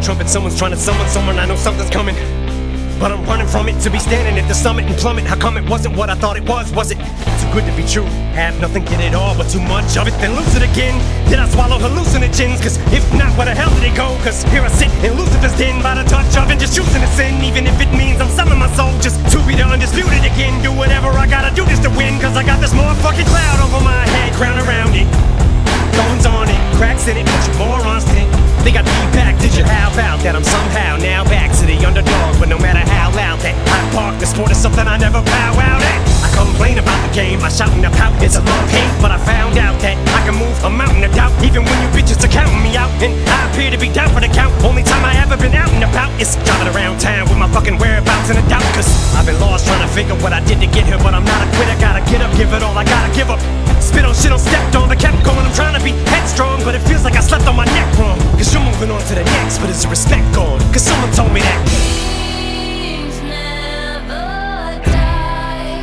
trumpet, someone's trying to summon someone. I know something's coming, but I'm running from it. To be standing at the summit and plummet. How come it wasn't what I thought it was? Was it too good to be true? Have nothing, get it all, but too much of it, then lose it again. Did I swallow hallucinogens? Cause if not, where the hell did it go? Cause here I sit in Lucifer's den by the touch of it, just choosing to sin. Even if it means I'm selling my soul just to be the undisputed again. Do whatever I gotta do just to win. Cause I got this motherfucking cloud over my head, crown around it, thorns on it, cracks in it, but you morons didn't think I'd be back. Did you? How about that? I'm somehow now back to the underdog. But no matter how loud that I bark, the sport is something I never bow out at. I complain about the game, I shout and I pout, it's a love-hate. But I found out that I can move a mountain of doubt, even when you bitches are counting me out. And I appear to be down for the count. Only time I ever been out and about is driving around town with my fucking whereabouts in a doubt. Cause I've been lost trying to figure what I did to get here, but I'm not a quitter. Gotta get up, give it all I gotta give up. Spit on shit on stepped on, but kept going. I'm trying to be headstrong, but it feels like I slept on my neck wrong. Cause you're moving on to the next, but is the respect gone? Cause someone told me that Dreams never die.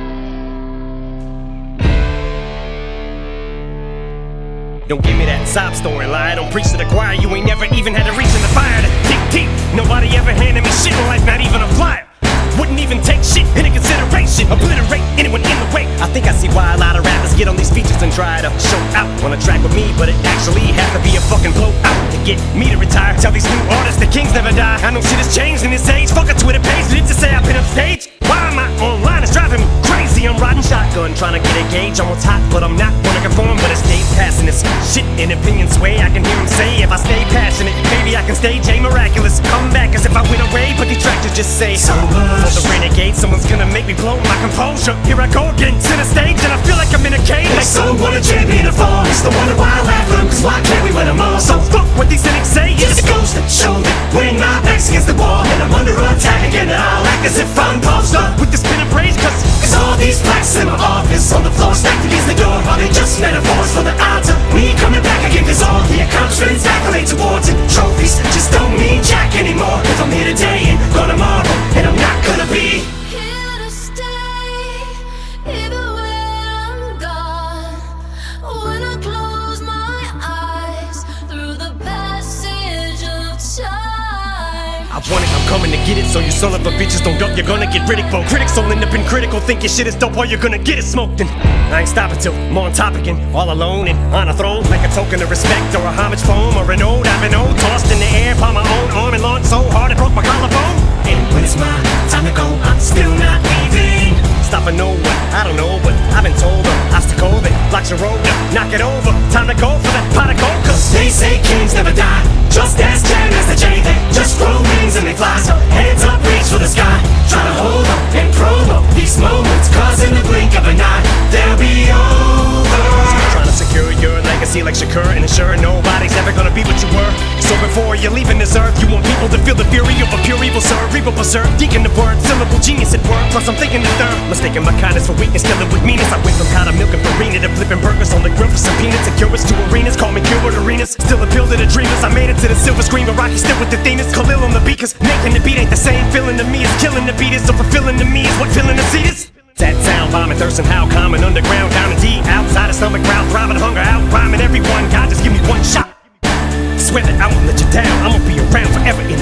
don't give me that sob story lie. Don't preach to the choir. You ain't never even had to reach in the fire to dig deep. Nobody ever handed me shit in life, not even a flyer. Wouldn't even take shit into consideration. Obliterate anyone in the way. I think I see why a lot of rappers get on these features and try to show out on a track with me, but it actually has to be a fucking blowout to get me to retire. Tell these new artists the kings never die. I know shit has changed in this age. Fuck a Twitter page, did it to say I've been upstage? Why am I online? It's driving me crazy. I'm riding shotgun, trying to get a gauge on what's hot, but I'm not wanna conform. But it stays passing this shit in opinion sway. I can hear him say, if I stay passionate, maybe I can stay J Miraculous. Come back as if I went away, but detractors just say so much. For the renegade, someone's gonna make me blow my composure. Here I go again, center stage, and I feel like I'm in a cage. Like someone a champion of force. The wonder why I laugh at them, cause why can't we win them all? So fuck what these cynics say. Just goes to show that when my back's against the wall and I'm under attack again, and I'll act as if I'm posed up with this spin and praise, cause all these plaques in my office on the floor stacked against the door, are they just metaphors for the odds of me coming back again? Cause all the accomplishments, accolades, awards, and trophies just don't mean jack anymore. If I'm here today and gone tomorrow, and I'm not gonna be Here to stay, even when I'm gone. When I close my eyes through the passage of time. I want it, I'm coming to get it. So you son of a bitches don't duck, you're gonna get ridiculed. Critics all end up in critical, think your shit is dope, or you're gonna get it smoked. And I ain't stopping till I'm on top again, all alone and on a throne, like a token of respect or a homage poem or an ode I've been owed. Tossed in the air by my own arm and launched so hard it broke my collarbone. and when it's my time to go, I'm still not leaving. Stopping no one, I don't know, but I've been told an obstacle that blocks your road. Knock it over, time to go for that pot of gold. Cause They say kings never die, just as Jan as the J. They just grow wings and they fly, so hands up, reach for the sky. Try to hold up and promote these moments, cause in the blink of an eye, they'll be over. trying to secure your legacy like Shakur and ensure nobody's ever gonna be what you were. So before you're leaving this earth, you want people to feel the fury of a pure evil cerebral berserk. Deacon the word, syllable genius at work. Plus I'm thinking the third, mistaking my kindness for weakness, killing with meanness. I went from kind of milk and farina to flipping burgers on the grill for some peanuts. And curious to arenas, call me Gilbert Arenas. Still appeal to the dreamers, I made it to the silver screen, but Rocky still with the themes. Khalil on the beat, cause making the beat ain't the same feeling to me as killing the beat is. So fulfilling to me is what filling the seat is. That sound, bombing, thirst and how common underground, down and deep, outside of stomach ground, throbbing, hunger out, rhyming everyone. God, just give me one shot. Swear that I won't let you down. I'ma be around forever.